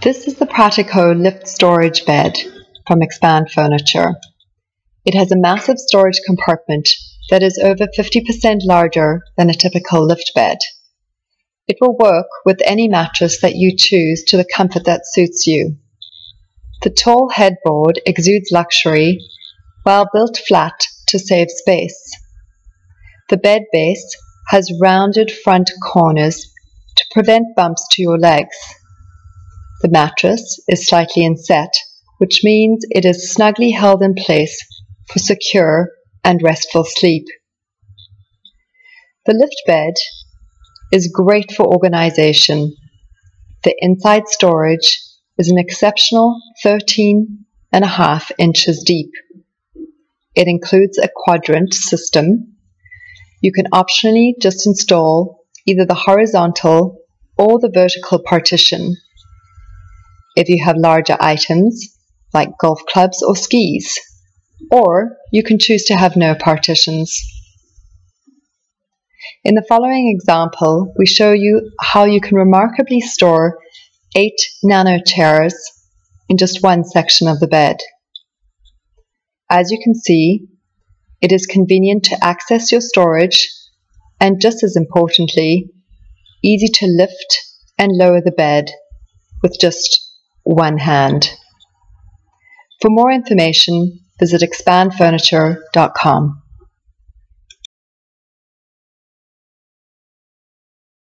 This is the Pratico Lift Storage Bed from Expand Furniture. It has a massive storage compartment that is over 50% larger than a typical lift bed. It will work with any mattress that you choose to the comfort that suits you. The tall headboard exudes luxury while built flat to save space. The bed base has rounded front corners to prevent bumps to your legs. The mattress is slightly inset, which means it is snugly held in place for secure and restful sleep. The lift bed is great for organization. The inside storage is an exceptional 13.5 inches deep. It includes a quadrant system. You can optionally just install either the horizontal or the vertical partition. If you have larger items like golf clubs or skis, or you can choose to have no partitions. In the following example, we show you how you can remarkably store 8 nano chairs in just one section of the bed. As you can see, it is convenient to access your storage and, just as importantly, easy to lift and lower the bed with just one hand. For more information, visit expandfurniture.com.